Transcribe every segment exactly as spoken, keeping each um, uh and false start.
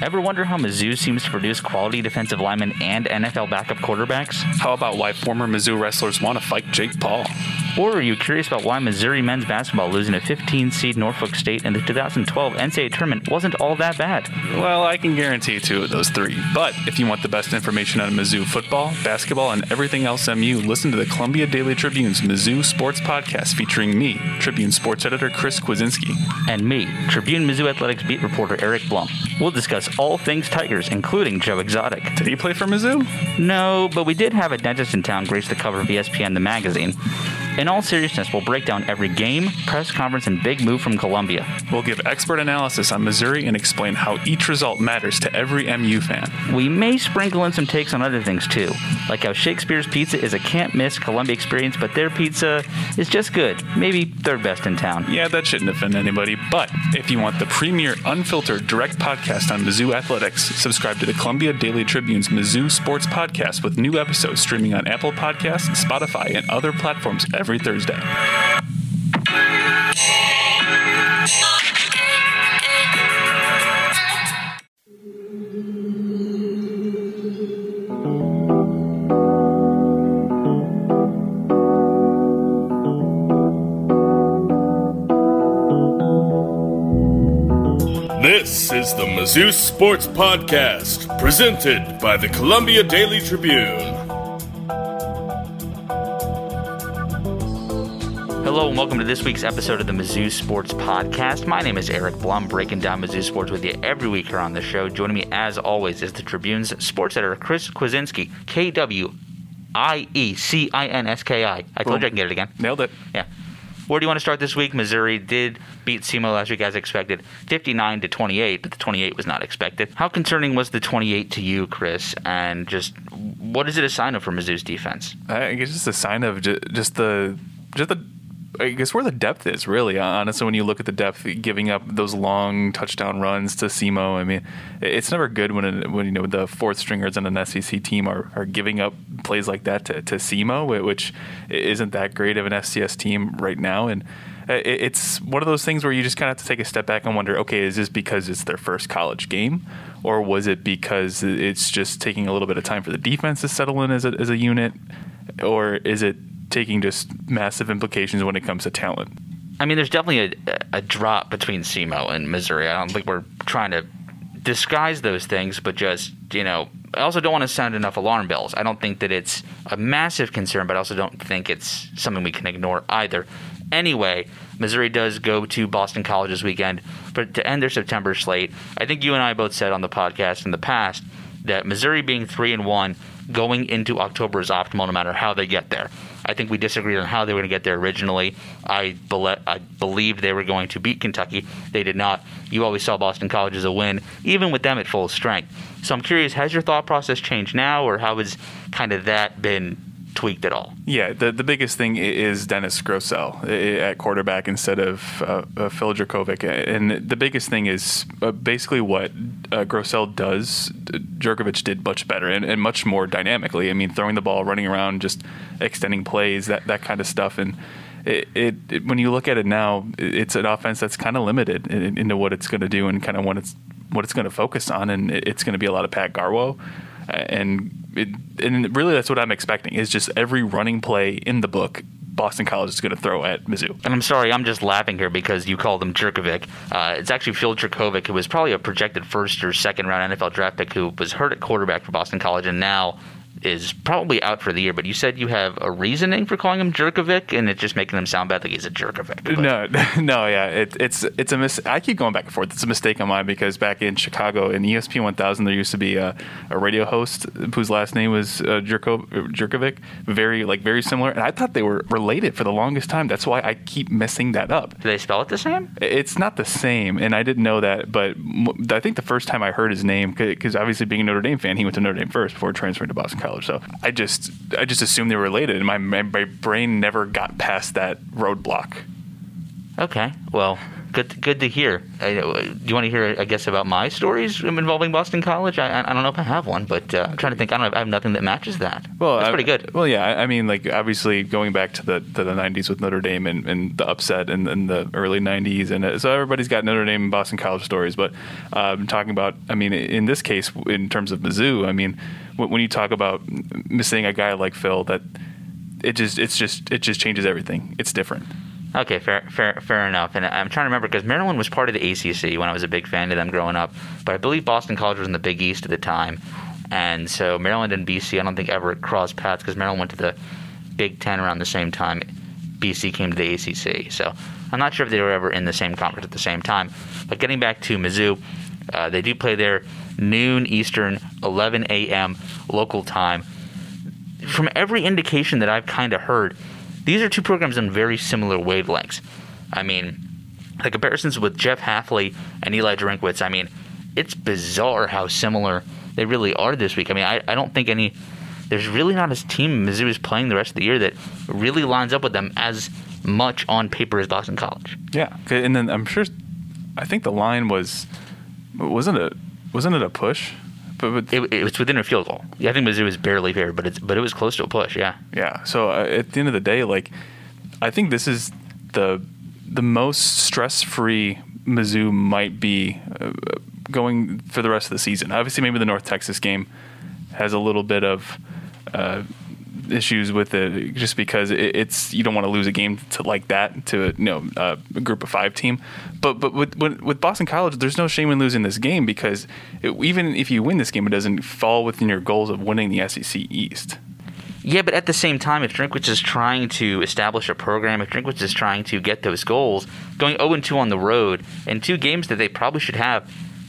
Ever wonder how Mizzou seems to produce quality defensive linemen and N F L backup quarterbacks? How about why former Mizzou wrestlers want to fight Jake Paul? Or are you curious about why Missouri men's basketball losing to fifteen seed Norfolk State in the two thousand twelve N C double A tournament wasn't all that bad? Well, I can guarantee two of those three. But if you want the best information on Mizzou football, basketball, and everything else M U, listen to the Columbia Daily Tribune's Mizzou Sports Podcast featuring me, Tribune Sports Editor Chris Kwasinski. And me, Tribune Mizzou Athletics beat reporter Eric Blum. We'll discuss all things Tigers, including Joe Exotic. Did he play for Mizzou? No, but we did have a dentist in town grace the cover of E S P N The Magazine. In all seriousness, we'll break down every game, press conference, and big move from Columbia. We'll give expert analysis on Missouri and explain how each result matters to every M U fan. We may sprinkle in some takes on other things too, like how Shakespeare's Pizza is a can't-miss Columbia experience, but their pizza is just good, maybe third best in town. Yeah, that shouldn't offend anybody, but if you want the premier, unfiltered, direct podcast on Mizzou athletics, subscribe to the Columbia Daily Tribune's Mizzou Sports Podcast with new episodes streaming on Apple Podcasts, Spotify, and other platforms every Thursday. This is the Mizzou Sports Podcast, presented by the Columbia Daily Tribune. Hello and welcome to this week's episode of the Mizzou Sports Podcast. My name is Eric Blum, breaking down Mizzou sports with you every week here on the show. Joining me, as always, is the Tribune's sports editor, Chris Kwasinski, K W I E C I N S K I. I told you I can get it again. Nailed it. Yeah. Where do you want to start this week? Missouri did beat SEMO last week as expected, fifty-nine to twenty-eight, but the twenty-eight was not expected. How concerning was the twenty-eight to you, Chris? And just what is it a sign of for Mizzou's defense? I guess it's a sign of just the just the I guess where the depth is, really. Honestly, when you look at the depth, giving up those long touchdown runs to SEMO, I mean, it's never good when it, when you know the fourth stringers on an S E C team are, are giving up plays like that to, to SEMO, which isn't that great of an F C S team right now. And it's one of those things where you just kind of have to take a step back and wonder, okay, is this because it's their first college game, or was it because it's just taking a little bit of time for the defense to settle in as a, as a unit, or is it taking just massive implications when it comes to talent? I mean, there's definitely a, a drop between SEMO and Missouri. I don't think we're trying to disguise those things, but just, you know, I also don't want to sound enough alarm bells. I don't think that it's a massive concern, but I also don't think it's something we can ignore either. Anyway, Missouri does go to Boston College this weekend, but to end their September slate, I think you and I both said on the podcast in the past that Missouri being three and one going into October is optimal no matter how they get there. I think we disagreed on how they were going to get there originally. I, be- I believed they were going to beat Kentucky. They did not. You always saw Boston College as a win, even with them at full strength. So I'm curious, has your thought process changed now, or how has kind of that been tweaked at all? Yeah, the the biggest thing is Dennis Grosel at quarterback instead of uh, uh, Phil Jurkovec. And the biggest thing is uh, basically what uh, Grosel does, Jurkovec did much better and, and much more dynamically. I mean, throwing the ball, running around, just extending plays, that, that kind of stuff. And it, it, it when you look at it now, it's an offense that's kind of limited in, into what it's going to do and kind of what it's, what it's going to focus on. And it's going to be a lot of Pat Garwo. And it, and really that's what I'm expecting is just every running play in the book Boston College is going to throw at Mizzou. And I'm sorry, I'm just laughing here because you called him Jurkovec. Uh, it's actually Phil Jurkovec, who was probably a projected first or second round N F L draft pick who was hurt at quarterback for Boston College and now is probably out for the year. But you said you have a reasoning for calling him Jurkovec, and it's just making him sound bad like he's a Jurkovec. But. No, no, yeah, it, it's it's a mis- I keep going back and forth. It's a mistake on mine because back in Chicago in E S P N one thousand, there used to be a, a radio host whose last name was uh, Jurko, Jurkovec, very like very similar, and I thought they were related for the longest time. That's why I keep messing that up. Do they spell it the same? It's not the same, and I didn't know that. But I think the first time I heard his name, because obviously being a Notre Dame fan, he went to Notre Dame first before transferring to Boston College. So I just I just assumed they were related, and my my brain never got past that roadblock. Okay, well, good good to hear. I, do you want to hear, I guess, about my stories involving Boston College? I, I don't know if I have one, but uh, I'm trying to think. I don't have, I have nothing that matches that. Well, that's I, pretty good. Well, yeah, I, I mean, like, obviously going back to the to the nineties with Notre Dame and, and the upset in, in the early nineties, and uh, so everybody's got Notre Dame and Boston College stories. But um, talking about, I mean, in this case, in terms of Mizzou, I mean, when, when you talk about missing a guy like Phil, that it just it's just it just changes everything. It's different. Okay, fair, fair, fair enough. And I'm trying to remember because Maryland was part of the A C C when I was a big fan of them growing up. But I believe Boston College was in the Big East at the time, and so Maryland and B C, I don't think ever crossed paths because Maryland went to the Big Ten around the same time. B C came to the A C C, so I'm not sure if they were ever in the same conference at the same time. But getting back to Mizzou, uh, they do play there noon Eastern, eleven a.m. local time. From every indication that I've kind of heard, these are two programs on very similar wavelengths. I mean, the comparisons with Jeff Hafley and Eli Drinkwitz, I mean, it's bizarre how similar they really are this week. I mean, I, I don't think any – there's really not a team Mizzou is playing the rest of the year that really lines up with them as much on paper as Boston College. Yeah, and then I'm sure – I think the line was – wasn't it, wasn't it a push? But, but it, it was within a field goal. Yeah, I think Mizzou was barely favored, but it's but it was close to a push. Yeah. Yeah. So uh, at the end of the day, like, I think this is the the most stress-free Mizzou might be uh, going for the rest of the season. Obviously, maybe the North Texas game has a little bit of uh, issues with it, just because it, it's you don't want to lose a game to like that to a, you know uh, a group of five team. But but with, with with Boston College, there's no shame in losing this game because it, even if you win this game, it doesn't fall within your goals of winning the S E C East. Yeah, but at the same time, if Drinkwitz is trying to establish a program, if Drinkwitz is trying to get those goals, going oh and two on the road in two games that they probably should have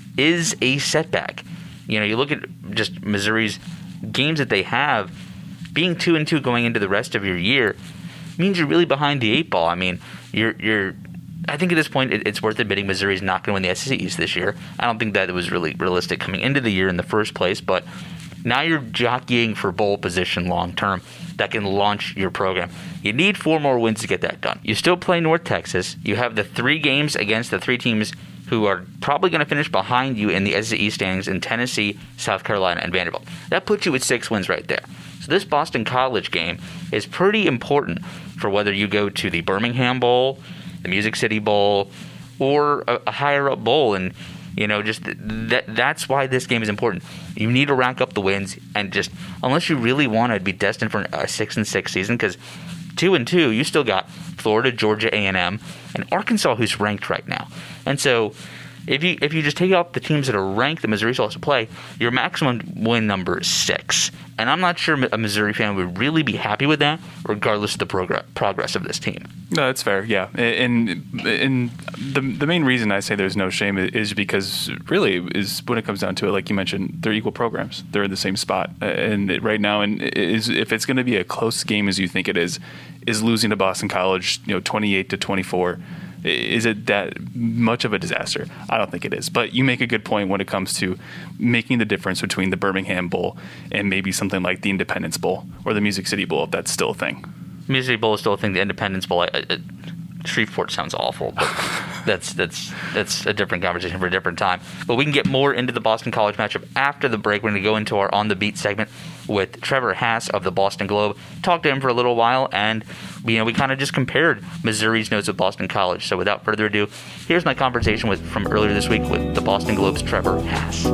is a setback. You know, you look at just Missouri's games that they have, being two and two going into the rest of your year means you're really behind the eight ball. I mean, you're you're. I think at this point it, it's worth admitting Missouri's not going to win the S E C East this year. I don't think that it was really realistic coming into the year in the first place, but now you're jockeying for bowl position long term that can launch your program. You need four more wins to get that done. You still play North Texas. You have the three games against the three teams who are probably going to finish behind you in the S E C East standings in Tennessee, South Carolina, and Vanderbilt. That puts you at six wins right there. So this Boston College game is pretty important for whether you go to the Birmingham Bowl, the Music City Bowl, or a, a higher up bowl. And, you know, just th- that that's why this game is important. You need to rack up the wins, and just unless you really want to be destined for a six and six season, because two and two, you still got Florida, Georgia A and M, and Arkansas, who's ranked right now. And so if you if you just take out the teams that are ranked that Missouri still has to play, your maximum win number is six. And I'm not sure a Missouri fan would really be happy with that, regardless of the progress progress of this team. No, that's fair. Yeah, and and the the main reason I say there's no shame is because really is when it comes down to it, like you mentioned, they're equal programs. They're in the same spot, and it, right now, and is if it's going to be a close game as you think it is, is losing to Boston College, you know, twenty-eight to twenty-four. Is it that much of a disaster? I don't think it is. But you make a good point when it comes to making the difference between the Birmingham Bowl and maybe something like the Independence Bowl or the Music City Bowl, if that's still a thing. Music City Bowl is still a thing. The Independence Bowl, I, I, Shreveport sounds awful, but that's that's that's a different conversation for a different time. But we can get more into the Boston College matchup after the break. We're going to go into our On the Beat segment with Trevor Hass of the Boston Globe. Talked to him for a little while, and you know we kind of just compared Missouri's notes with Boston College. So without further ado, here's my conversation with from earlier this week with the Boston Globe's Trevor Hass.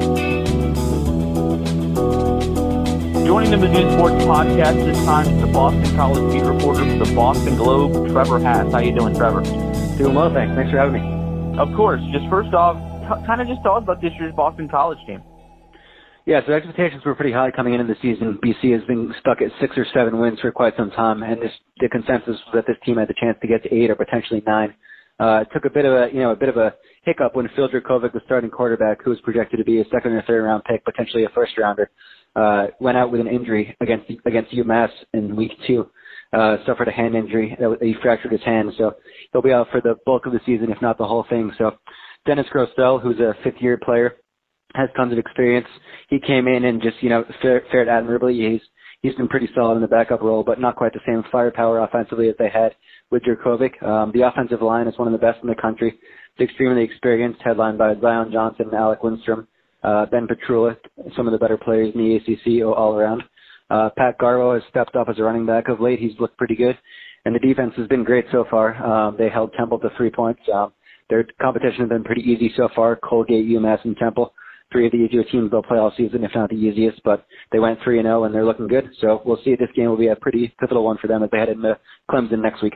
Joining the Mizzou Sports Podcast this time is the Boston College beat reporter for the Boston Globe, Trevor Hass. How you doing, Trevor? Doing well, thanks. Thanks for having me. Of course. Just first off, t- kind of just tell us about this year's Boston College team. Yeah, so expectations were pretty high coming into the season. B C has been stuck at six or seven wins for quite some time, and this, the consensus was that this team had the chance to get to eight or potentially nine. Uh, it took a bit of a, you know, a bit of a hiccup when Phil Dracovic, the starting quarterback, who was projected to be a second or third round pick, potentially a first rounder, uh, went out with an injury against against UMass in week two. Uh, suffered a hand injury. He fractured his hand, so he'll be out for the bulk of the season, if not the whole thing. So Dennis Grostel, who's a fifth-year player, has tons of experience. He came in and just, you know, fared admirably. He's he's been pretty solid in the backup role, but not quite the same firepower offensively as they had with Jurkovec. Um, the offensive line is one of the best in the country. It's extremely experienced, headlined by Zion Johnson and Alec Lindstrom, uh, Ben Petrula, some of the better players in the A C C all around. Uh, Pat Garbo has stepped up as a running back of late. He's looked pretty good. And the defense has been great so far. Um, they held Temple to three points. Um, their competition has been pretty easy so far. Colgate, UMass, and Temple. Three of the easier teams they'll play all season, if not the easiest. But they went three and oh, and they're looking good. So we'll see. This game will be a pretty pivotal one for them as they head into Clemson next week.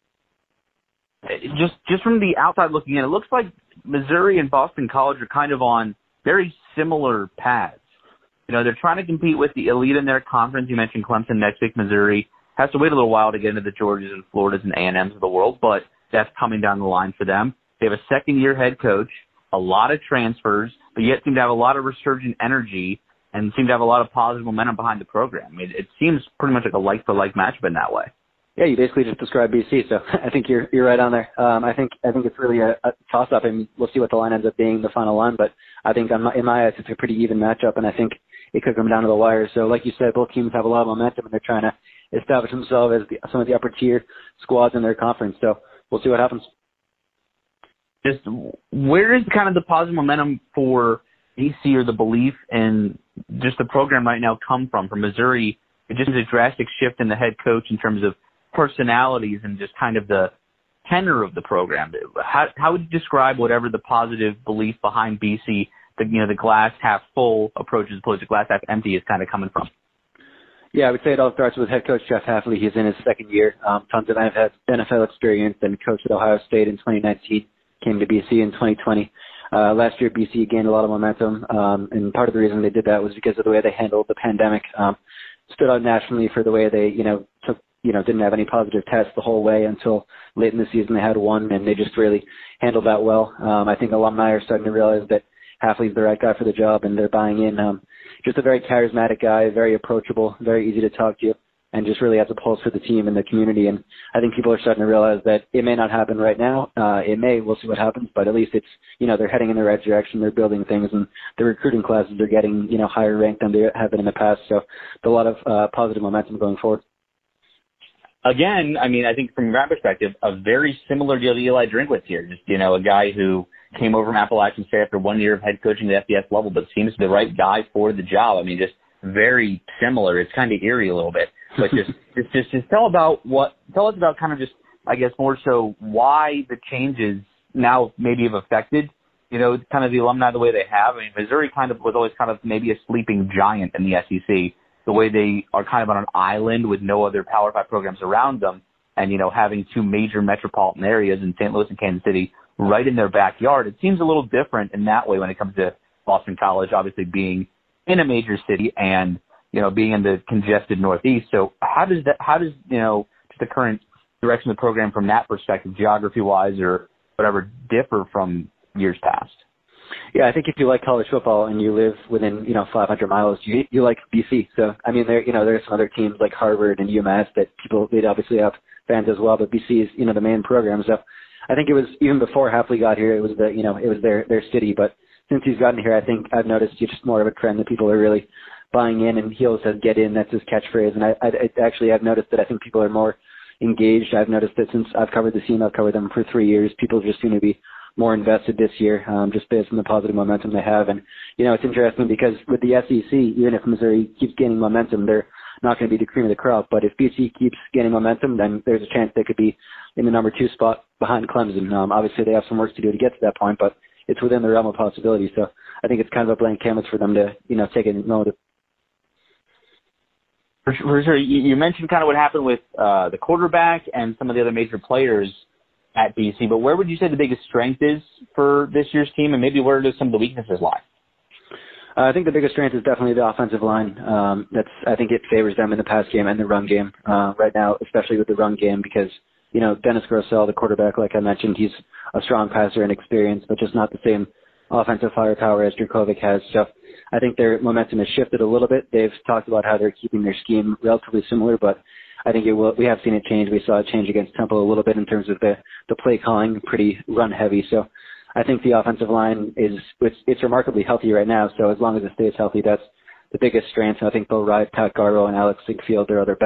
Just just from the outside looking in, it looks like Missouri and Boston College are kind of on very similar paths. You know, they're trying to compete with the elite in their conference. You mentioned Clemson next week. Missouri has to wait a little while to get into the Georgias and Floridas and A and M's of the world, but that's coming down the line for them. They have a second-year head coach, a lot of transfers, but yet seem to have a lot of resurgent energy and seem to have a lot of positive momentum behind the program. I mean, it seems pretty much like a like-for-like matchup in that way. Yeah, you basically just described B C, so I think you're you're right on there. Um, I think I think it's really a, a toss-up, and we'll see what the line ends up being, the final line. But I think on my, in my eyes, it's a pretty even matchup, and I think it could come down to the wire. So, like you said, both teams have a lot of momentum, and they're trying to establish themselves as the, some of the upper-tier squads in their conference. So we'll see what happens. Just where is kind of the positive momentum for B C or the belief in just the program right now come from? For Missouri, it just is a drastic shift in the head coach in terms of personalities and just kind of the tenor of the program. How, how would you describe whatever the positive belief behind B C, the you know the glass half full approach as opposed to glass half empty, is kind of coming from? Yeah, I would say it all starts with head coach Jeff Hafley. He's in his second year, um, tons of N F L experience, and coached at Ohio State in twenty nineteen, came to B C in twenty twenty. Uh, last year, B C gained a lot of momentum, um, and part of the reason they did that was because of the way they handled the pandemic. Um, stood out nationally for the way they, you know, took you know, didn't have any positive tests the whole way until late in the season. They had one, and they just really handled that well. Um, I think alumni are starting to realize that Hafley's the right guy for the job, and they're buying in. Um, just a very charismatic guy, very approachable, very easy to talk to, and just really has a pulse for the team and the community. And I think people are starting to realize that it may not happen right now. Uh, it may. We'll see what happens. But at least it's, you know, they're heading in the right direction. They're building things, and the recruiting classes are getting, you know, higher ranked than they have been in the past. So a lot of uh, positive momentum going forward. Again, I mean, I think from your perspective, a very similar deal to Eli Drinkwitz here. Just, you know, a guy who came over from Appalachian State after one year of head coaching at the F B S level, but seems the right guy for the job. I mean, just very similar. It's kind of eerie a little bit. But just, just, just, just tell about what, tell us about kind of just, I guess, more so why the changes now maybe have affected, you know, kind of the alumni the way they have. I mean, Missouri kind of was always kind of maybe a sleeping giant in the S E C. The way they are kind of on an island with no other Power Five programs around them, and, you know, having two major metropolitan areas in Saint Louis and Kansas City right in their backyard. It seems a little different in that way when it comes to Boston College, obviously being in a major city and, you know, being in the congested Northeast. So how does that, how does, you know, just the current direction of the program from that perspective, geography-wise or whatever, differ from years past? Yeah, I think if you like college football and you live within, you know, five hundred miles, you you like B C. So, I mean, there, you know, there's some other teams like Harvard and UMass that people, they'd obviously have fans as well, but B C is, you know, the main program. So I think it was, even before Hafley got here, it was the, you know, it was their, their city. But since he's gotten here, I think I've noticed just more of a trend that people are really buying in, and he always says, get in, that's his catchphrase. And I, I, I actually, I've noticed that I think people are more engaged. I've noticed that since I've covered the scene, I've covered them for three years, people just seem to be more invested this year, um, just based on the positive momentum they have. And, you know, it's interesting because with the S E C, even if Missouri keeps gaining momentum, they're not going to be the cream of the crop. But if B C keeps gaining momentum, then there's a chance they could be in the number two spot behind Clemson. Um, obviously, they have some work to do to get to that point, but it's within the realm of possibility. So I think it's kind of a blank canvas for them to, you know, take it and run with it. For sure. You mentioned kind of what happened with uh, the quarterback and some of the other major players at B C, but where would you say the biggest strength is for this year's team, and maybe where do some of the weaknesses lie? Uh, I think the biggest strength is definitely the offensive line. Um, that's I think it favors them in the pass game and the run game uh, right now, especially with the run game, because, you know, Dennis Grosel, the quarterback, like I mentioned, he's a strong passer and experienced, but just not the same offensive firepower as Jurkovec has. So I think their momentum has shifted a little bit. They've talked about how they're keeping their scheme relatively similar, but I think it will. We have seen it change. We saw it change against Temple a little bit in terms of the, the play calling, pretty run heavy. So I think the offensive line is it's, it's remarkably healthy right now. So as long as it stays healthy, that's the biggest strength. And I think they'll ride Pat Garbo and Alex Ziegfeld, their other back,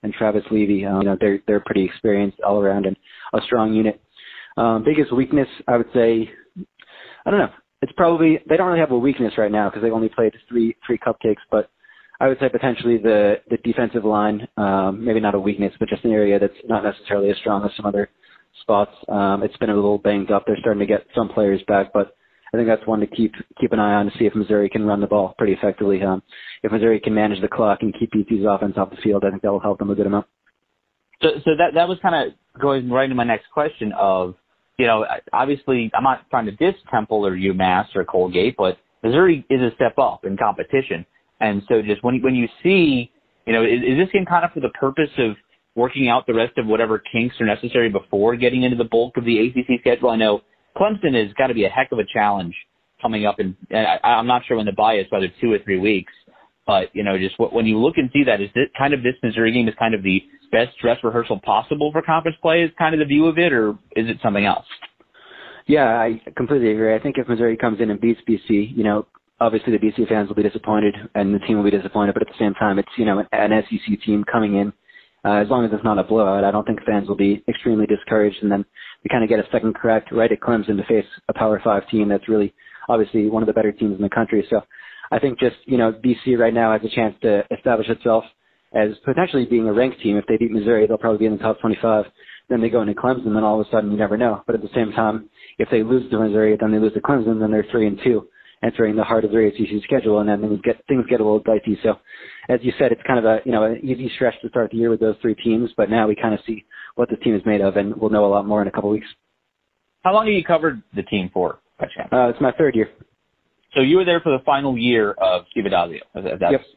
and Travis Levy. Um, you know, they're they're pretty experienced all around and a strong unit. Um, biggest weakness, I would say, I don't know. It's probably they don't really have a weakness right now because they've only played three three cupcakes, but I would say potentially the the defensive line, um, maybe not a weakness, but just an area that's not necessarily as strong as some other spots. Um, it's been a little banged up. They're starting to get some players back, but I think that's one to keep keep an eye on to see if Missouri can run the ball pretty effectively. Um, if Missouri can manage the clock and keep B C's offense off the field, I think that will help them a good amount. So, so that that was kind of going right into my next question of, you know, obviously I'm not trying to diss Temple or UMass or Colgate, but Missouri is a step up in competition. And so just when, when you see, you know, is, is this game kind of for the purpose of working out the rest of whatever kinks are necessary before getting into the bulk of the A C C schedule? I know Clemson has got to be a heck of a challenge coming up, in, and I, I'm not sure when the bye is, whether two or three weeks. But, you know, just when you look and see that, is this kind of this Missouri game is kind of the best dress rehearsal possible for conference play, is kind of the view of it, or is it something else? Yeah, I completely agree. I think if Missouri comes in and beats B C, you know, obviously the B C fans will be disappointed and the team will be disappointed, but at the same time, it's, you know, an S E C team coming in. Uh, as long as it's not a blowout, I don't think fans will be extremely discouraged. And then we kind of get a second crack right at Clemson to face a Power Five team that's really obviously one of the better teams in the country. So I think just, you know, B C right now has a chance to establish itself as potentially being a ranked team. If they beat Missouri, they'll probably be in the top twenty-five. Then they go into Clemson, then all of a sudden you never know. But at the same time, if they lose to Missouri, then they lose to Clemson, then they're three and two, entering the heart of their A C C schedule, and then things get things get a little dicey. So, as you said, it's kind of a you know an easy stretch to start the year with those three teams. But now we kind of see what this team is made of, and we'll know a lot more in a couple weeks. How long have you covered the team for? Uh, it's my third year. So you were there for the final year of Steve Addazio. That's, yep.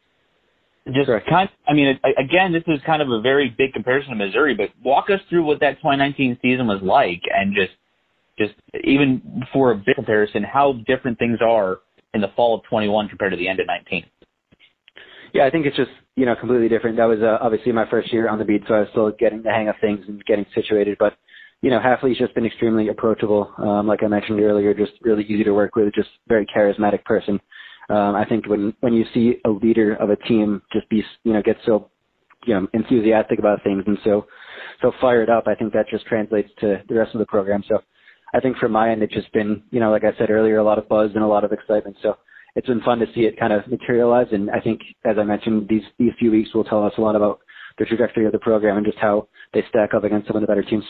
Just Correct. kind. I mean, again, this is kind of a very big comparison to Missouri, but walk us through what that twenty nineteen season was like, and just, just even for a big comparison, how different things are in the fall of twenty-one compared to the end of nineteen. Yeah, I think it's just you know completely different. That was uh, obviously my first year on the beat, so I was still getting the hang of things and getting situated. But you know, Hafley's just been extremely approachable. Um, like I mentioned earlier, just really easy to work with, just very charismatic person. Um, I think when, when you see a leader of a team just be, you know, get so, you know, enthusiastic about things and so, so fired up, I think that just translates to the rest of the program. So I think from my end, it's just been, you know, like I said earlier, a lot of buzz and a lot of excitement. So it's been fun to see it kind of materialize. And I think, as I mentioned, these, these few weeks will tell us a lot about the trajectory of the program and just how they stack up against some of the better teams.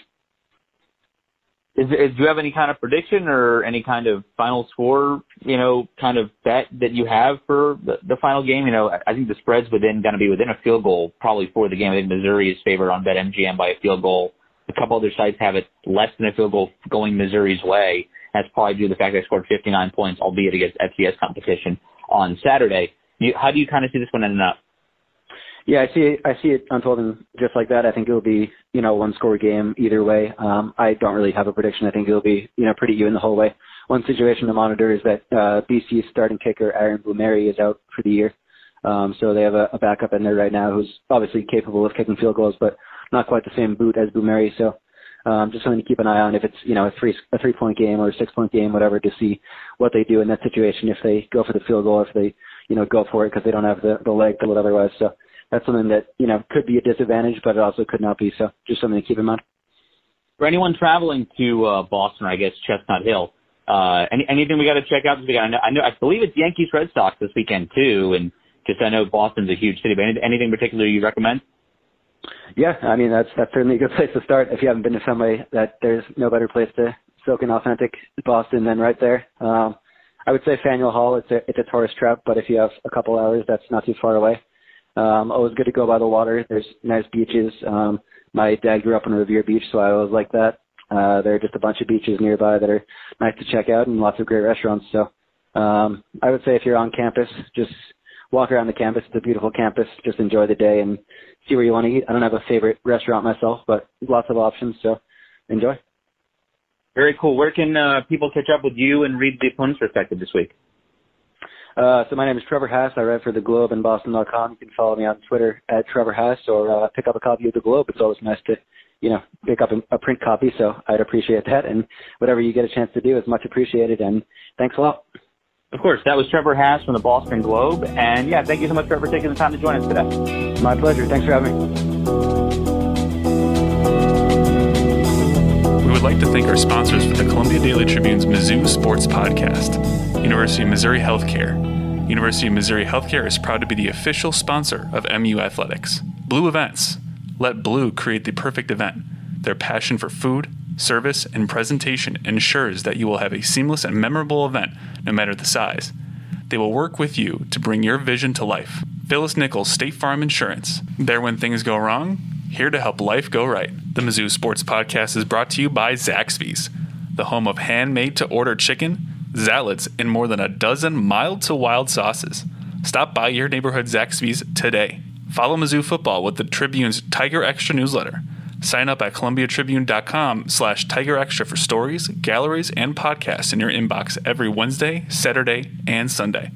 Is, is, do you have any kind of prediction or any kind of final score, you know, kind of bet that you have for the, the final game? You know, I think the spread's within going to be within a field goal probably for the game. I think Missouri is favored on BetMGM by a field goal. A couple other sites have it less than a field goal going Missouri's way. That's probably due to the fact they scored fifty-nine points, albeit against F C S competition on Saturday. You, how do you kind of see this one ending up? Yeah, I see it, I see it unfolding just like that. I think it'll be, you know, one score game either way. Um, I don't really have a prediction. I think it'll be, you know, pretty even the whole way. One situation to monitor is that uh, B C's starting kicker, Aaron Blumeri, is out for the year. Um, so they have a, a backup in there right now who's obviously capable of kicking field goals, but not quite the same boot as Blumeri. So um, just something to keep an eye on if it's, you know, a three a three point game or a six point game, whatever, to see what they do in that situation if they go for the field goal, if they, you know, go for it because they don't have the, the leg to do it otherwise. So that's something that, you know, could be a disadvantage, but it also could not be. So just something to keep in mind. For anyone traveling to uh, Boston, or I guess Chestnut Hill, uh, any, anything we got to check out this weekend? I know, I know, I believe it's Yankees Red Sox this weekend too, and just I know Boston's a huge city. But any, anything particular you recommend? Yeah, I mean that's that's certainly a good place to start. If you haven't been to Fenway, that there's no better place to soak in authentic Boston than right there. Um, I would say Faneuil Hall. It's a it's a tourist trap, but if you have a couple hours, that's not too far away. Um, always good to go by the water. There's nice beaches. Um, my dad grew up on Revere Beach, so I always like that. Uh, there are just a bunch of beaches nearby that are nice to check out and lots of great restaurants. So um, I would say if you're on campus, just walk around the campus. It's a beautiful campus. Just enjoy the day and see where you want to eat. I don't have a favorite restaurant myself, but lots of options, so enjoy. Very cool. Where can uh, people catch up with you and read the opponent's perspective this week? Uh, so my name is Trevor Haas. I write for The Globe and Boston dot com. You can follow me on Twitter at Trevor Haas or uh, pick up a copy of The Globe. It's always nice to, you know, pick up a, a print copy, so I'd appreciate that. And whatever you get a chance to do is much appreciated, and thanks a lot. Of course, that was Trevor Haas from the Boston Globe. And yeah, thank you so much, Trevor, for taking the time to join us today. My pleasure. Thanks for having me. We would like to thank our sponsors for the Columbia Daily Tribune's Mizzou Sports Podcast. University of Missouri Healthcare. University of Missouri Healthcare is proud to be the official sponsor of M U Athletics. Blue Events. Let Blue create the perfect event. Their passion for food, service, and presentation ensures that you will have a seamless and memorable event, no matter the size. They will work with you to bring your vision to life. Phyllis Nichols State Farm Insurance. There when things go wrong, here to help life go right. The Mizzou Sports Podcast is brought to you by Zaxby's, the home of handmade-to-order chicken, salads, and more than a dozen mild-to-wild sauces. Stop by your neighborhood Zaxby's today. Follow Mizzou Football with the Tribune's Tiger Extra newsletter. Sign up at columbiatribune.com slash Tiger Extra for stories, galleries, and podcasts in your inbox every Wednesday, Saturday, and Sunday.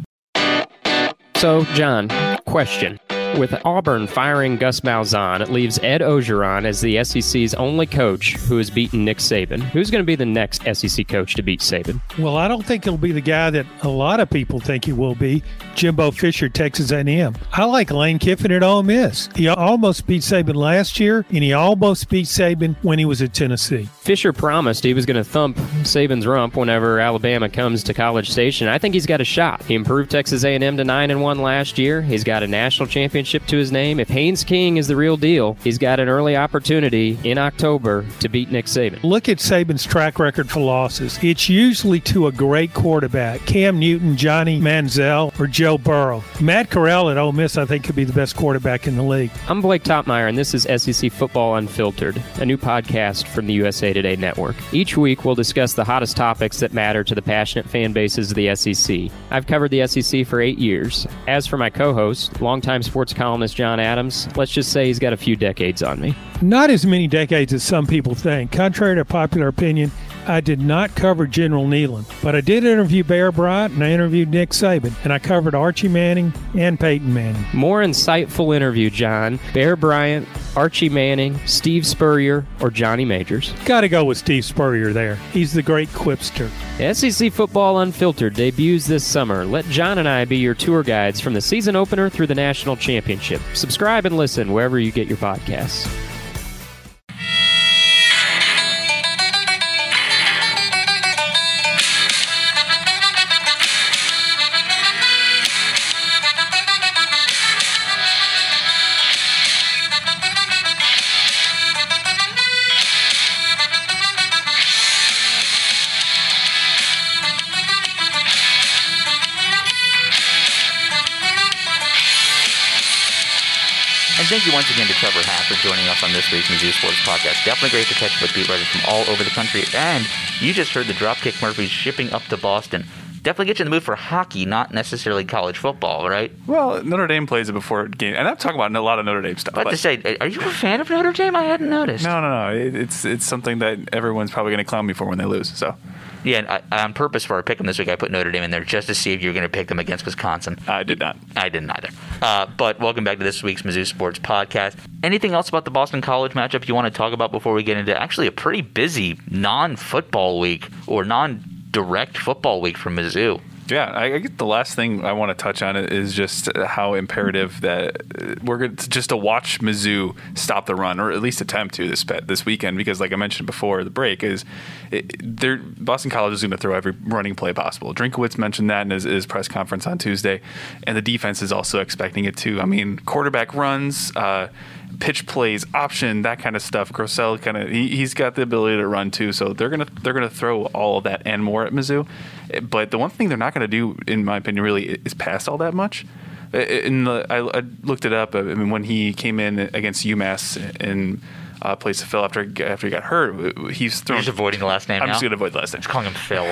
So, John, question. With Auburn firing Gus Malzahn, it leaves Ed Orgeron as the S E C's only coach who has beaten Nick Saban. Who's going to be the next S E C coach to beat Saban? Well, I don't think he'll be the guy that a lot of people think he will be, Jimbo Fisher, Texas A and M. I like Lane Kiffin at Ole Miss. He almost beat Saban last year, and he almost beat Saban when he was at Tennessee. Fisher promised he was going to thump Saban's rump whenever Alabama comes to College Station. I think he's got a shot. He improved Texas A and M to nine and one last year. He's got a national championship to his name. If Haynes King is the real deal, he's got an early opportunity in October to beat Nick Saban. Look at Saban's track record for losses. It's usually to a great quarterback, Cam Newton, Johnny Manziel, or Joe Burrow. Matt Corral at Ole Miss, I think, could be the best quarterback in the league. I'm Blake Topmeyer, and this is S E C Football Unfiltered, a new podcast from the U S A Today Network. Each week, we'll discuss the hottest topics that matter to the passionate fan bases of the S E C. I've covered the S E C for eight years. As for my co-host, longtime sports columnist John Adams, let's just say he's got a few decades on me. Not as many decades as some people think. Contrary to popular opinion, I did not cover General Neyland, but I did interview Bear Bryant and I interviewed Nick Saban, and I covered Archie Manning and Peyton Manning. More insightful interview, John. Bear Bryant, Archie Manning, Steve Spurrier, or Johnny Majors? Got to go with Steve Spurrier there. He's the great quipster. S E C Football Unfiltered debuts this summer. Let John and I be your tour guides from the season opener through the national championship. Subscribe and listen wherever you get your podcasts. Thank you once again to Trevor Haas for joining us on this week's Mizzou Sports Podcast. Definitely great to catch up with beat writers from all over the country. And you just heard the Dropkick Murphys shipping up to Boston. Definitely get you in the mood for hockey, not necessarily college football, right? Well, Notre Dame plays it before game, and I'm talking about a lot of Notre Dame stuff. I have to say, are you a fan of Notre Dame? I hadn't noticed. No, no, no. It, it's it's something that everyone's probably going to clown me for when they lose. So. Yeah, and I, on purpose for our pick 'em this week, I put Notre Dame in there just to see if you were going to pick them against Wisconsin. I did not. I didn't either. Uh, but welcome back to this week's Mizzou Sports Podcast. Anything else about the Boston College matchup you want to talk about before we get into actually a pretty busy non-football week or non-direct football week for Mizzou? Yeah, I guess the last thing I want to touch on is just how imperative that we're going to just to watch Mizzou stop the run, or at least attempt to this this weekend, because like I mentioned before the break, is it, Boston College is going to throw every running play possible. Drinkowitz mentioned that in his, his press conference on Tuesday, and the defense is also expecting it too. I mean, quarterback runs, uh, pitch plays, option, that kind of stuff. Grosel kind of he, he's got the ability to run too, so they're gonna they're gonna throw all of that and more at Mizzou. But the one thing they're not going to do, in my opinion, really is pass all that much. In the, I, I looked it up. I mean, when he came in against UMass and uh, placed Phil after after he got hurt, he's thrown. You're just avoiding the last name. I'm now? just going to avoid the last name. Just calling him Phil.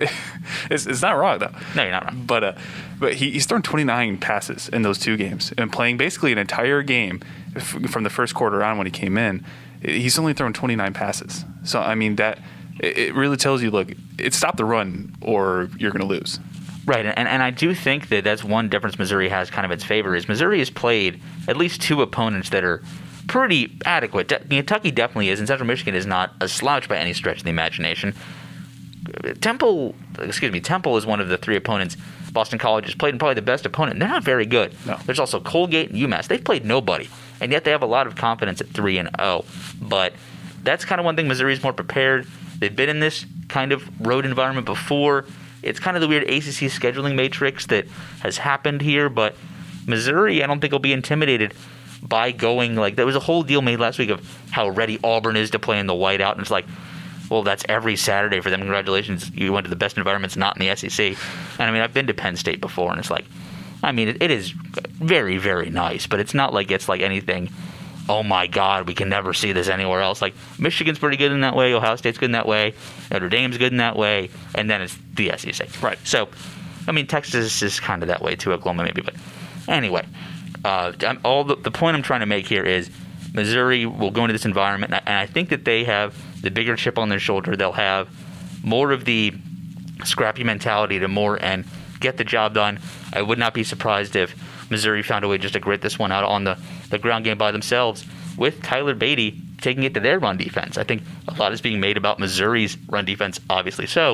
it's, it's not wrong though. No, you're not wrong. But uh, but he, he's thrown twenty-nine passes in those two games, and playing basically an entire game from the first quarter on when he came in. He's only thrown twenty-nine passes. So I mean that. It really tells you, look, it's stop the run or you're going to lose. Right, and, and I do think that that's one difference Missouri has kind of its favor is Missouri has played at least two opponents that are pretty adequate. De- Kentucky definitely is, and Central Michigan is not a slouch by any stretch of the imagination. Temple, excuse me, Temple is one of the three opponents Boston College has played, and probably the best opponent. They're not very good. No. There's also Colgate and UMass. They've played nobody, and yet they have a lot of confidence at three and oh. But that's kind of one thing. Missouri's more prepared. They've been in this kind of road environment before. It's kind of the weird A C C scheduling matrix that has happened here, but Missouri, I don't think will be intimidated by going like there was a whole deal made last week of how ready Auburn is to play in the whiteout, and it's like, well, that's every Saturday for them. Congratulations, you went to the best environments, not in the S E C. And I mean, I've been to Penn State before, and it's like, I mean, it, it is very, very nice, but it's not like it's like anything. Oh my God, we can never see this anywhere else. Like Michigan's pretty good in that way, Ohio State's good in that way, Notre Dame's good in that way, and then it's the S E C. Right. So, I mean, Texas is kind of that way too, Oklahoma maybe, but anyway. Uh, all the, the point I'm trying to make here is Missouri will go into this environment, and I think that they have the bigger chip on their shoulder. They'll have more of the scrappy mentality to more and get the job done. I would not be surprised if Missouri found a way just to grit this one out on the, the ground game by themselves with Tyler Beatty taking it to their run defense. I think a lot is being made about Missouri's run defense, obviously so.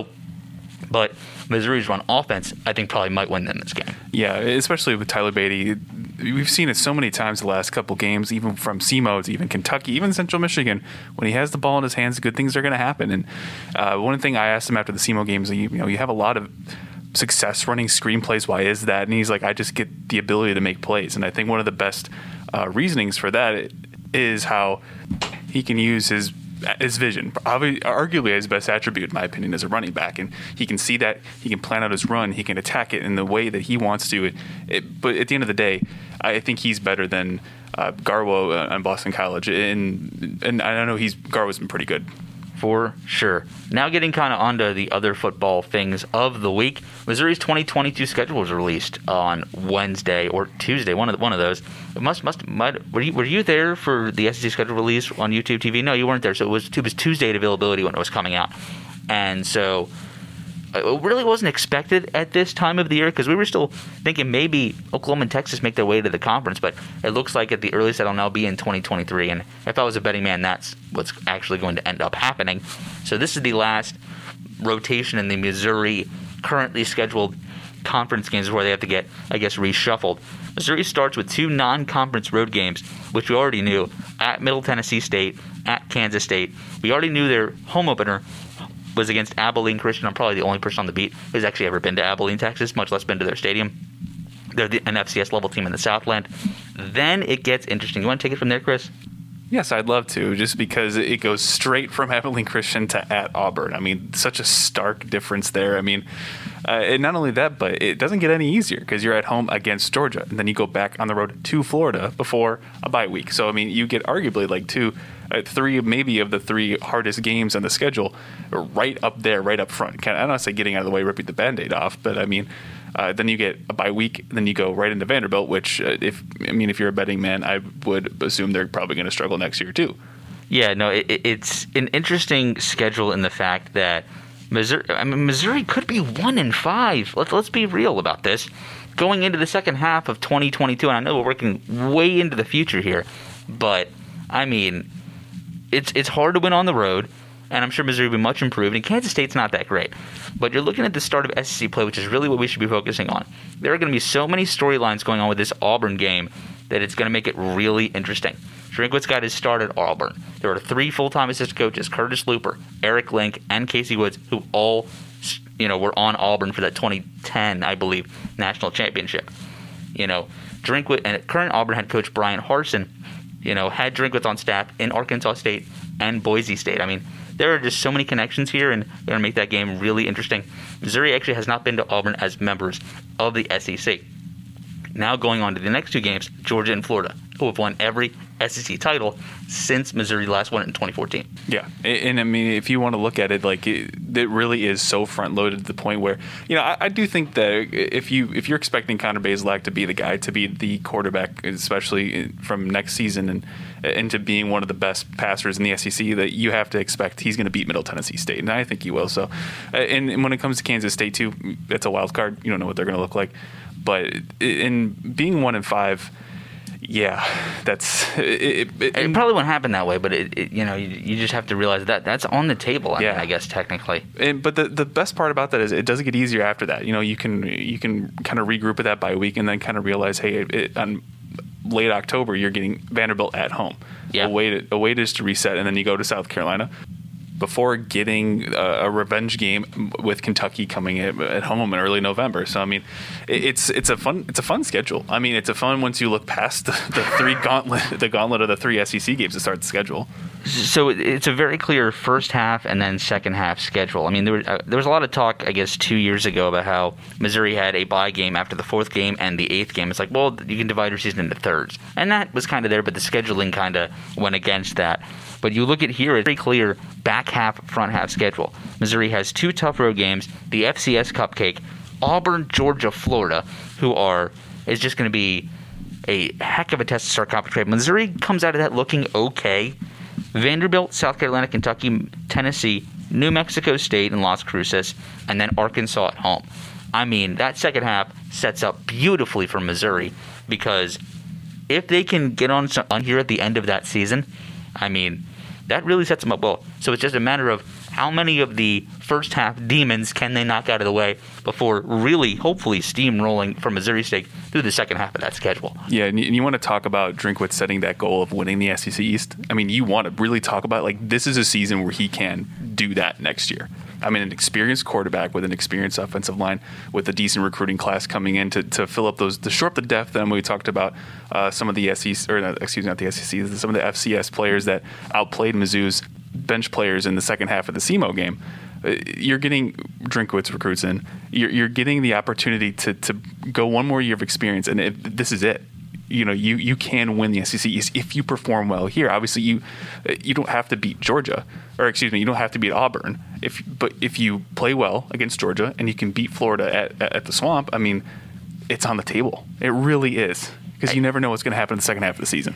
But Missouri's run offense, I think, probably might win them this game. Yeah, especially with Tyler Beatty. We've seen it so many times the last couple games, even from S E M O to even Kentucky, even Central Michigan. When he has the ball in his hands, good things are going to happen. And uh, one thing I asked him after the S E M O games, you, you know, you have a lot of success running screenplays. Why is that? And he's like, I just get the ability to make plays. And I think one of the best uh, reasonings for that is how he can use his his vision, arguably his best attribute, in my opinion, as a running back. And he can see that, he can plan out his run, he can attack it in the way that he wants to. It, it, but at the end of the day, I think he's better than uh, Garwo on Boston College. And and I know he's Garwo's been pretty good. For sure. Now getting kind of onto the other football things of the week. Missouri's twenty twenty-two schedule was released on Wednesday or Tuesday, one of the, one of those. It must must might, were you were you there for the S E C schedule release on YouTube T V? No, you weren't there. So it was it was Tuesday availability when it was coming out, and so it really wasn't expected at this time of the year because we were still thinking maybe Oklahoma and Texas make their way to the conference, but it looks like at the earliest it'll now be in twenty twenty-three. And if I was a betting man, that's what's actually going to end up happening. So this is the last rotation in the Missouri currently scheduled conference games where they have to get, I guess, reshuffled. Missouri starts with two non-conference road games, which we already knew, at Middle Tennessee State, at Kansas State. We already knew their home opener was against Abilene Christian. I'm probably the only person on the beat who's actually ever been to Abilene, Texas, much less been to their stadium. They're the, an F C S level team in the Southland. Then it gets interesting. You want to take it from there, Chris? Yes, I'd love to, just because it goes straight from Abilene Christian to at Auburn. I mean, such a stark difference there. I mean, uh, and not only that, but it doesn't get any easier because you're at home against Georgia, and then you go back on the road to Florida before a bye week. So, I mean, you get arguably like two, uh, three maybe of the three hardest games on the schedule right up there, right up front. I don't want to say getting out of the way, ripping the Band-Aid off, but I mean, Uh, then you get a bye week, then you go right into Vanderbilt, which, uh, if I mean, if you're a betting man, I would assume they're probably going to struggle next year too. Yeah, no, it, it's an interesting schedule in the fact that Missouri, I mean, Missouri could be one and five. Let's let's be real about this. Going into the second half of twenty twenty-two, and I know we're working way into the future here, but I mean, it's it's hard to win on the road. And I'm sure Missouri will be much improved. And Kansas State's not that great. But you're looking at the start of S E C play, which is really what we should be focusing on. There are going to be so many storylines going on with this Auburn game that it's going to make it really interesting. Drinkwitz got his start at Auburn. There are three full-time assistant coaches, Curtis Looper, Eric Link, and Casey Woods, who all you know, were on Auburn for that twenty ten, I believe, national championship. You know, Drinkwitz and current Auburn head coach Brian Harsin, you know, had Drinkwitz on staff in Arkansas State and Boise State. I mean, there are just so many connections here, and they're going to make that game really interesting. Missouri actually has not been to Auburn as members of the S E C. Now going on to the next two games, Georgia and Florida, who have won every S E C title since Missouri last won it in twenty fourteen. Yeah, and, and I mean, if you want to look at it, like it, it really is so front-loaded to the point where, you know, I, I do think that if you if you're expecting Connor Bazelak to be the guy, to be the quarterback, especially from next season, and into being one of the best passers in the S E C, that you have to expect he's going to beat Middle Tennessee State, and I think he will. So, and, and when it comes to Kansas State too, it's a wild card. You don't know what they're going to look like, but in being one and five, Yeah, that's it. It, it, it probably won't happen that way, but it, it, you know, you, you just have to realize that that's on the table. I yeah, mean, I guess technically. And, but the the best part about that is it doesn't get easier after that. You know, you can you can kind of regroup at that bye week and then kind of realize, hey, it, it, on late October you're getting Vanderbilt at home. Yeah, a way to a way to just to reset, and then you go to South Carolina before getting a, a revenge game with Kentucky coming at, at home in early November. So I mean, it, it's it's a fun it's a fun schedule. I mean, it's a fun once you look past the, the three gauntlet the gauntlet of the three S E C games to start the schedule. So it's a very clear first half and then second half schedule. I mean, there was, uh, there was a lot of talk, I guess, two years ago about how Missouri had a bye game after the fourth game and the eighth game. It's like, well, you can divide your season into thirds, and that was kind of there, but the scheduling kind of went against that. But you look at here, it's very clear back half, front half schedule. Missouri has two tough road games, the F C S Cupcake, Auburn, Georgia, Florida, who are is just going to be a heck of a test to start conference play. Missouri comes out of that looking okay. Vanderbilt, South Carolina, Kentucky, Tennessee, New Mexico State, and Las Cruces, and then Arkansas at home. I mean, that second half sets up beautifully for Missouri because if they can get on, on here at the end of that season, I mean, that really sets them up well. So it's just a matter of how many of the first half demons can they knock out of the way before really, hopefully, steamrolling for Missouri State through the second half of that schedule. Yeah, and you, and you want to talk about Drinkwitz setting that goal of winning the S E C East. I mean, you want to really talk about, like, this is a season where he can do that next year. I mean, an experienced quarterback with an experienced offensive line with a decent recruiting class coming in to, to fill up those, to shore up the depth. Then we talked about uh, some of the S E C, or not, excuse me, not the S E C, some of the F C S players that outplayed Mizzou's bench players in the second half of the S E M O game. Uh, you're getting Drinkwitz recruits in. You're, you're getting the opportunity to to go one more year of experience, and it, this is it. You know, you, you can win the S E C East if you perform well here. Obviously, you you don't have to beat Georgia, or excuse me, you don't have to beat Auburn. If but if you play well against Georgia and you can beat Florida at at the Swamp, I mean, it's on the table. It really is, because you never know what's going to happen in the second half of the season.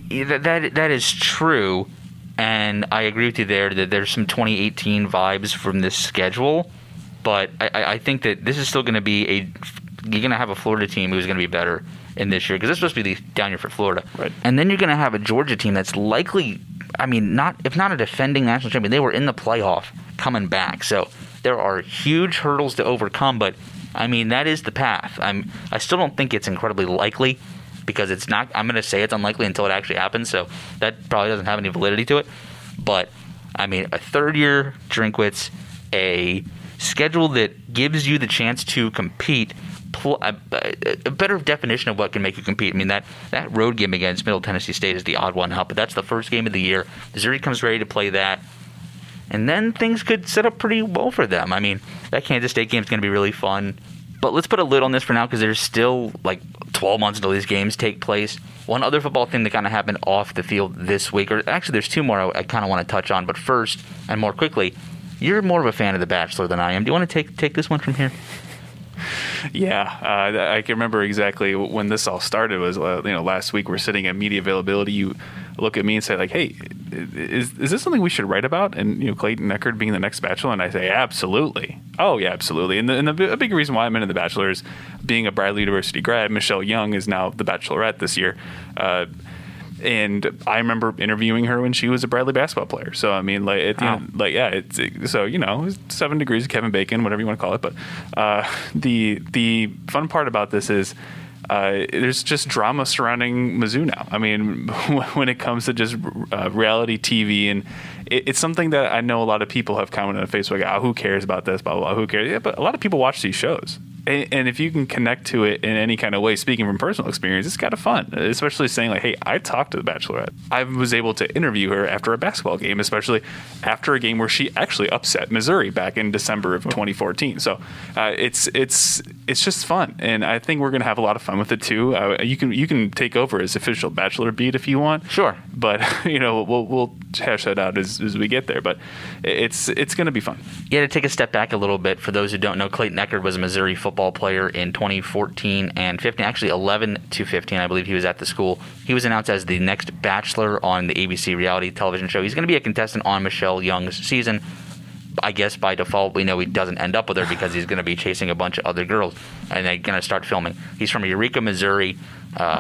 That that is true, and I agree with you there that there's some twenty eighteen vibes from this schedule, but I, I think that this is still going to be a you're going to have a Florida team who's going to be better in this year, because this is supposed to be the down year for Florida. Right. And then you're going to have a Georgia team that's likely, I mean, not if not a defending national champion, they were in the playoff coming back. So there are huge hurdles to overcome, but I mean, that is the path. I'm I still don't think it's incredibly likely, because it's not, I'm going to say it's unlikely until it actually happens, so that probably doesn't have any validity to it. But I mean, a third year Drinkwitz, a schedule that gives you the chance to compete, A, a better definition of what can make you compete. I mean, that, that road game against Middle Tennessee State is the odd one out, but that's the first game of the year. Missouri comes ready to play that, and then things could set up pretty well for them. I mean, that Kansas State game is going to be really fun. But let's put a lid on this for now, because there's still like twelve months until these games take place. One other football thing that kind of happened off the field this week, or actually there's two more I, I kind of want to touch on, but first, and more quickly, you're more of a fan of The Bachelor than I am. Do you want to take take this one from here? Yeah, uh, I can remember exactly when this all started. Was uh, you know last week we're sitting at media availability. You look at me and say like, "Hey, is is this something we should write about?" And you know Clayton Echard being the next Bachelor, and I say, "Absolutely, oh yeah, absolutely." And the, and the a big reason why I'm into The Bachelor is being a Bradley University grad. Michelle Young is now the Bachelorette this year. Uh, And I remember interviewing her when she was a Bradley basketball player. So I mean, like, at the wow. end, like yeah, it's it, so you know, it's seven degrees of Kevin Bacon, whatever you want to call it. But uh, the the fun part about this is uh, there's just drama surrounding Mizzou now. I mean, when it comes to just uh, reality T V, and it, it's something that I know a lot of people have commented on Facebook. Oh, who cares about this? Blah blah blah. Who cares? Yeah, but a lot of people watch these shows. And if you can connect to it in any kind of way, speaking from personal experience, it's kind of fun. Especially saying like, hey, I talked to the Bachelorette. I was able to interview her after a basketball game, especially after a game where she actually upset Missouri back in December of twenty fourteen. So uh, it's it's it's just fun, and I think we're gonna have a lot of fun with it too. Uh, you can you can take over as official Bachelor beat if you want. Sure, but you know we'll we'll hash that out as, as we get there. But it's it's gonna be fun. Yeah, to take a step back a little bit, for those who don't know, Clayton Echard was a Missouri football player in twenty fourteen and fifteen, actually eleven to fifteen, I believe he was at the school. He was announced as the next Bachelor on the A B C reality television show. He's going to be a contestant on Michelle Young's season. I guess by default we know he doesn't end up with her because he's going to be chasing a bunch of other girls, and they're going to start filming. He's from Eureka, Missouri. Uh,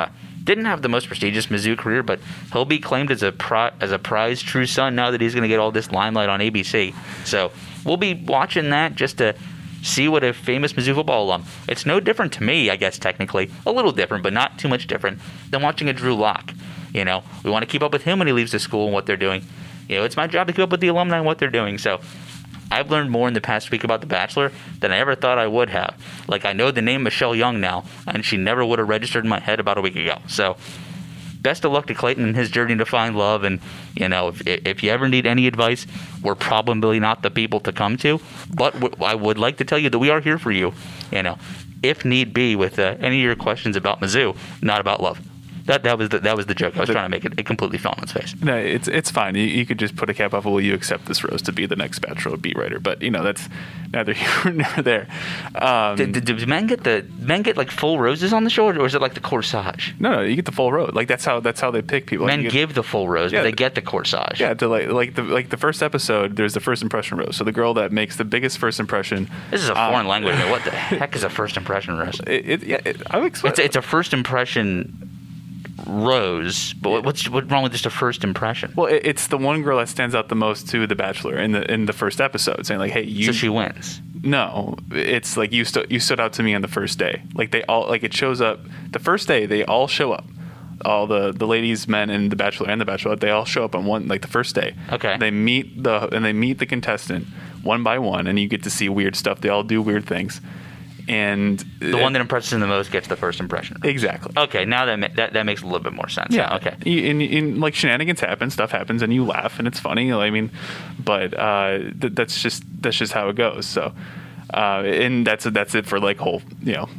didn't have the most prestigious Mizzou career, but he'll be claimed as a pri- as a prized true son now that he's going to get all this limelight on A B C. So we'll be watching that just to see what a famous Mizzou football alum. It's no different to me, I guess, technically. A little different, but not too much different than watching a Drew Lock. You know, we want to keep up with him when he leaves the school and what they're doing. You know, it's my job to keep up with the alumni and what they're doing. So I've learned more in the past week about The Bachelor than I ever thought I would have. Like, I know the name Michelle Young now, and she never would have registered in my head about a week ago. So best of luck to Clayton in his journey to find love. And, you know, if, if you ever need any advice, we're probably not the people to come to. But w- I would like to tell you that we are here for you, you know, if need be, with uh, any of your questions about Mizzou, not about love. That that was the, that was the joke. I was the, trying to make it. It completely fell on its face. No, it's it's fine. You, you could just put a cap off. Will you accept this rose to be the next Bachelor beat writer? But you know that's neither here nor there. Um, do, do, do men get the men get like full roses on the show, or is it like the corsage? No, no, you get the full rose. Like that's how that's how they pick people. Men get, give the full rose, yeah, but they get the corsage. Yeah, to like like the like the first episode. There's the first impression rose. So the girl that makes the biggest first impression. This is a foreign um, language. What the heck is a first impression rose? It, it, yeah, it, I would explain. It's, it's a first impression rose, but what's what's wrong with just a first impression? Well, it, it's the one girl that stands out the most to the Bachelor in the in the first episode, saying like, "Hey, you." So she wins. No, it's like you stood you stood out to me on the first day. Like they all like it shows up the first day. They all show up. All the, the ladies, men, and the Bachelor and the Bachelorette, they all show up on one like the first day. Okay. They meet the and they meet the contestant one by one, and you get to see weird stuff. They all do weird things. And the one that impresses them the most gets the first impression. Exactly. Okay, now that ma- that, that makes a little bit more sense. Yeah. yeah okay. In, in like shenanigans happen, stuff happens, and you laugh, and it's funny. I mean, but uh, th- that's just that's just how it goes. So, uh, and that's that's it for like whole you know,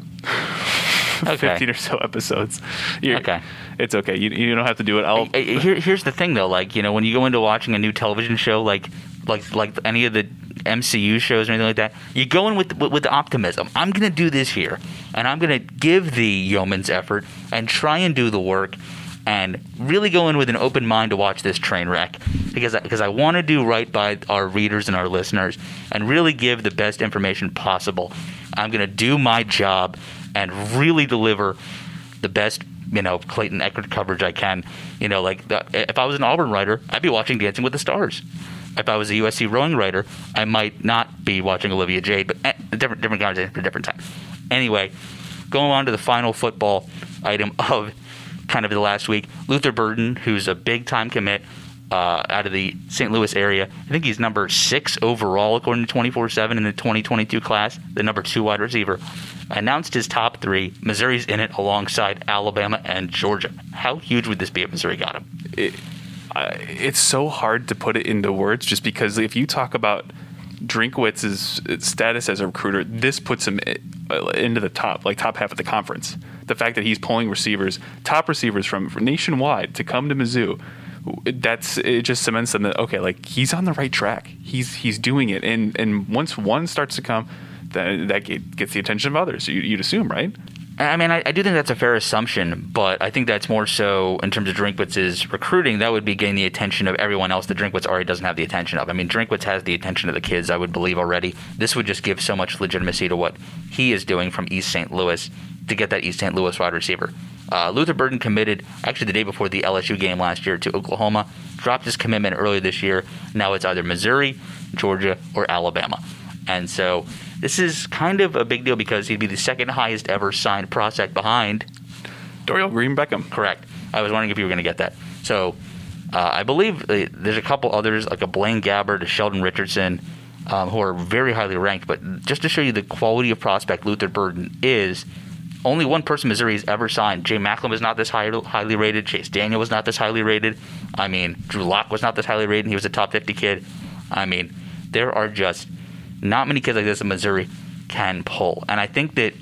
okay. fifteen or so episodes. You're, okay. It's okay. You you don't have to do it. I'll. Here, here's the thing, though. Like you know, when you go into watching a new television show, like like like any of the M C U shows or anything like that, you go in with, with with optimism. I'm going to do this here, and I'm going to give the yeoman's effort and try and do the work, and really go in with an open mind to watch this train wreck, because I, because I want to do right by our readers and our listeners, and really give the best information possible. I'm going to do my job and really deliver the best, you know, Clayton Echard coverage I can. You know, like the, if I was an Auburn writer, I'd be watching Dancing with the Stars. If I was a U S C rowing writer, I might not be watching Olivia Jade, but eh, different different conversation for a different time. Anyway, going on to the final football item of kind of the last week, Luther Burden, who's a big-time commit uh, out of the Saint Louis area. I think he's number six overall, according to twenty-four seven in the twenty twenty-two class, the number two wide receiver, announced his top three. Missouri's in it alongside Alabama and Georgia. How huge would this be if Missouri got him? It, Uh, it's so hard to put it into words, just because if you talk about Drinkwitz's status as a recruiter, this puts him into the top, like top half of the conference. The fact that he's pulling receivers, top receivers from, from nationwide to come to Mizzou, that's it just cements them that okay, like he's on the right track. He's he's doing it, and and once one starts to come, that that gets the attention of others. You, you'd assume, right? I mean, I, I do think that's a fair assumption, but I think that's more so in terms of Drinkwitz's recruiting. That would be getting the attention of everyone else that Drinkwitz already doesn't have the attention of. I mean, Drinkwitz has the attention of the kids, I would believe, already. This would just give so much legitimacy to what he is doing from East Saint Louis to get that East Saint Louis wide receiver. Uh, Luther Burden committed actually the day before the L S U game last year to Oklahoma, dropped his commitment earlier this year. Now it's either Missouri, Georgia, or Alabama. And so this is kind of a big deal because he'd be the second highest ever signed prospect behind Dorial Green Beckham. Correct. I was wondering if you were going to get that. So uh, I believe uh, there's a couple others like a Blaine Gabbert, a Sheldon Richardson, um, who are very highly ranked. But just to show you the quality of prospect Luther Burden is, only one person Missouri has ever signed. Jay Macklin was not this high, highly rated. Chase Daniel was not this highly rated. I mean, Drew Lock was not this highly rated. He was a top fifty kid. I mean, there are just not many kids like this that Missouri can pull. And I think that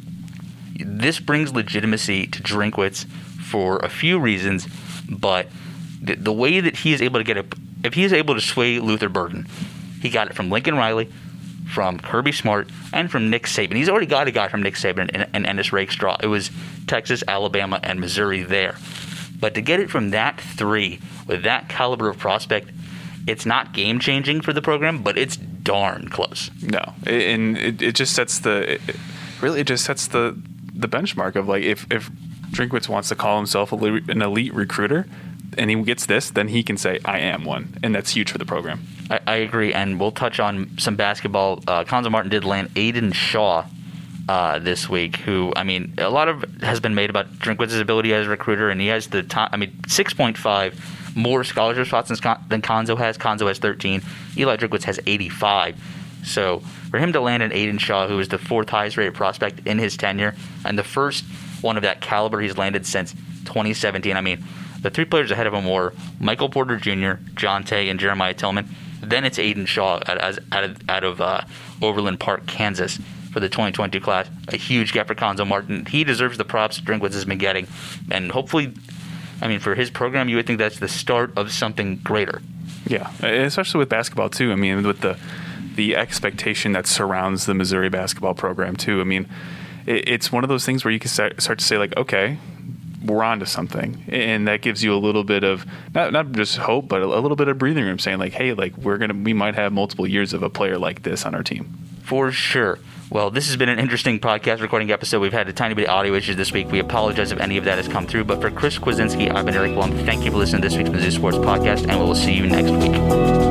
this brings legitimacy to Drinkwitz for a few reasons, but the, the way that he is able to get it, if he is able to sway Luther Burden, he got it from Lincoln Riley, from Kirby Smart, and from Nick Saban. He's already got a guy from Nick Saban and, and Ennis Rakestraw. It was Texas, Alabama, and Missouri there. But to get it from that three with that caliber of prospect, it's not game-changing for the program, but it's darn close. No, and it, it just sets the it, really it just sets the the benchmark of like if if Drinkwitz wants to call himself an elite recruiter, and he gets this, then he can say, I am one. And that's huge for the program. I, I agree, and we'll touch on some basketball. Uh, Cuonzo Martin did land Aiden Shaw uh, this week, who, I mean, a lot of has been made about Drinkwitz's ability as a recruiter, and he has the time, I mean, six point five more scholarship spots than Cuonzo has. Cuonzo has thirteen. Eli Drinkwitz has eighty-five. So for him to land an Aiden Shaw, who is the fourth highest rated prospect in his tenure, and the first one of that caliber he's landed since twenty seventeen, I mean, the three players ahead of him were Michael Porter Junior, John Tay, and Jeremiah Tillman. Then it's Aiden Shaw out, out of, out of uh, Overland Park, Kansas for the twenty twenty-two class. A huge gap for Cuonzo Martin. He deserves the props Drinkwitz has been getting. And hopefully, I mean, for his program, you would think that's the start of something greater. Yeah, especially with basketball, too. I mean, with the the expectation that surrounds the Missouri basketball program, too. I mean, it, it's one of those things where you can start, start to say, like, okay, we're on to something, and that gives you a little bit of not not just hope, but a, a little bit of breathing room, saying like, hey, like we're gonna we might have multiple years of a player like this on our team. For sure. Well, this has been an interesting podcast recording episode. We've had a tiny bit of audio issues this week. We apologize if any of that has come through. But for Chris Kwasinski, I've been Eric Blum. Thank you for listening to this week's Mizzou Sports Podcast, and we will see you next week.